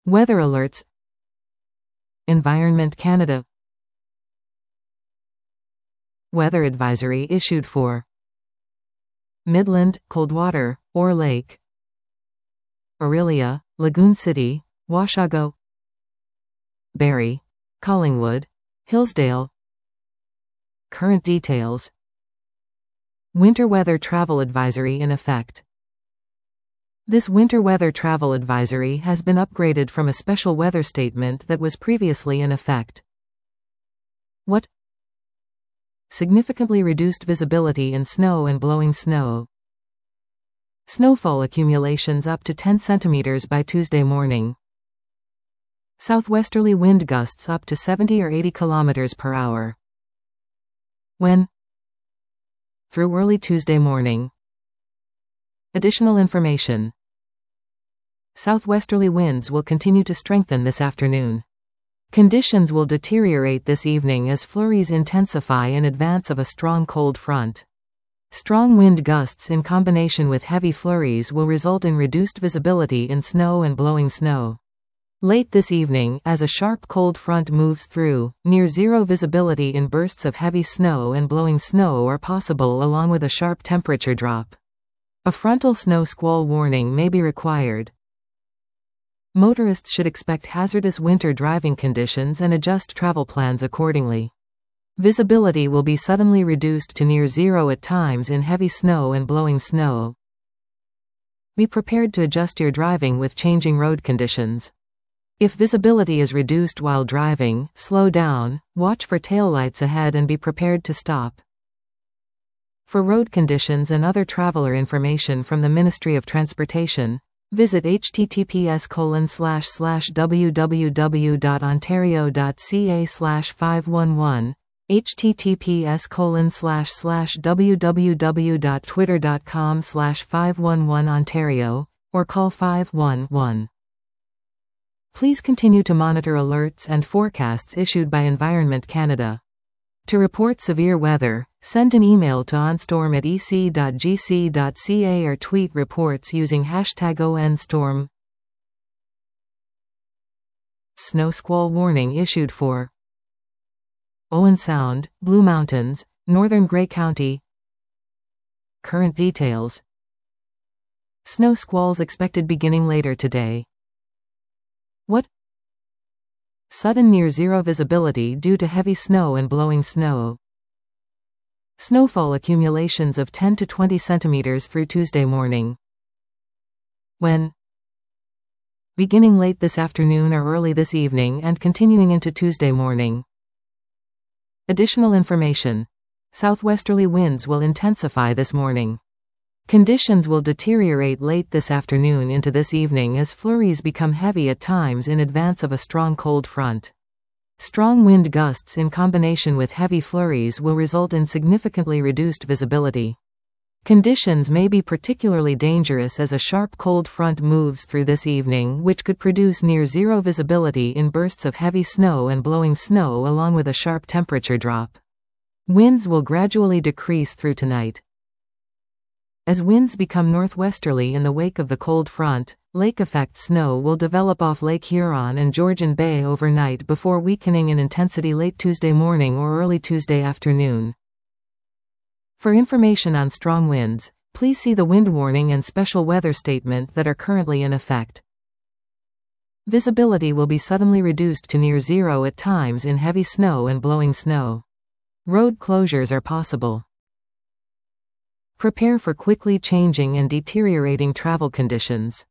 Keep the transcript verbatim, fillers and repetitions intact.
Weather alerts. Environment Canada. Weather advisory issued for Midland, Coldwater, Orr Lake, Orillia, Lagoon City, Washago, Barrie, Collingwood, Hillsdale. Current details. Winter weather travel advisory in effect. This winter weather travel advisory has been upgraded from a special weather statement that was previously in effect. What? Significantly reduced visibility in snow and blowing snow. Snowfall accumulations up to ten centimeters by Tuesday morning. Southwesterly wind gusts up to seventy or eighty kilometers per hour. When? Through early Tuesday morning. Additional information. Southwesterly winds will continue to strengthen this afternoon. Conditions will deteriorate this evening as flurries intensify in advance of a strong cold front. Strong wind gusts in combination with heavy flurries will result in reduced visibility in snow and blowing snow. Late this evening, as a sharp cold front moves through, near zero visibility in bursts of heavy snow and blowing snow are possible along with a sharp temperature drop. A frontal snow squall warning may be required. Motorists should expect hazardous winter driving conditions and adjust travel plans accordingly. Visibility will be suddenly reduced to near zero at times in heavy snow and blowing snow. Be prepared to adjust your driving with changing road conditions. If visibility is reduced while driving, slow down, watch for taillights ahead and be prepared to stop. For road conditions and other traveler information from the Ministry of Transportation, visit h t t p s colon slash slash w w w dot ontario dot c a slash five one one, h t t p s colon slash slash w w w dot twitter dot com slash five one one Ontario, or call five one one. Please continue to monitor alerts and forecasts issued by Environment Canada. To report severe weather, send an email to onstorm at e c dot g c dot c a or tweet reports using hashtag O N storm. Snow squall warning issued for Owen Sound, Blue Mountains, Northern Grey County. Current details. Snow squalls expected beginning later today. What? Sudden near zero visibility due to heavy snow and blowing snow. Snowfall accumulations of ten to twenty centimeters through Tuesday morning. When? Beginning late this afternoon or early this evening and continuing into Tuesday morning. Additional information. Southwesterly winds will intensify this morning. Conditions will deteriorate late this afternoon into this evening as flurries become heavy at times in advance of a strong cold front. Strong wind gusts in combination with heavy flurries will result in significantly reduced visibility. Conditions may be particularly dangerous as a sharp cold front moves through this evening, which could produce near zero visibility in bursts of heavy snow and blowing snow along with a sharp temperature drop. Winds will gradually decrease through tonight. As winds become northwesterly in the wake of the cold front, lake-effect snow will develop off Lake Huron and Georgian Bay overnight before weakening in intensity late Tuesday morning or early Tuesday afternoon. For information on strong winds, please see the wind warning and special weather statement that are currently in effect. Visibility will be suddenly reduced to near zero at times in heavy snow and blowing snow. Road closures are possible. Prepare for quickly changing and deteriorating travel conditions.